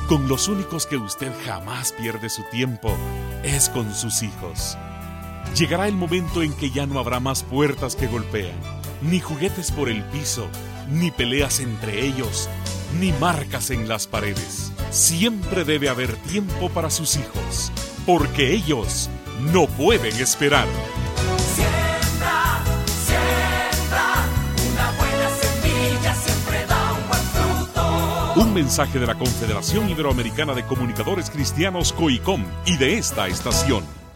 Con los únicos que usted jamás pierde su tiempo es con sus hijos. Llegará el momento en que ya no habrá más puertas que golpean, ni juguetes por el piso, ni peleas entre ellos, ni marcas en las paredes. Siempre debe haber tiempo para sus hijos, porque ellos no pueden esperar. Siembra, siembra, una buena semilla siempre da un buen fruto. Un mensaje de la Confederación Iberoamericana de Comunicadores Cristianos, COICOM, y de esta estación.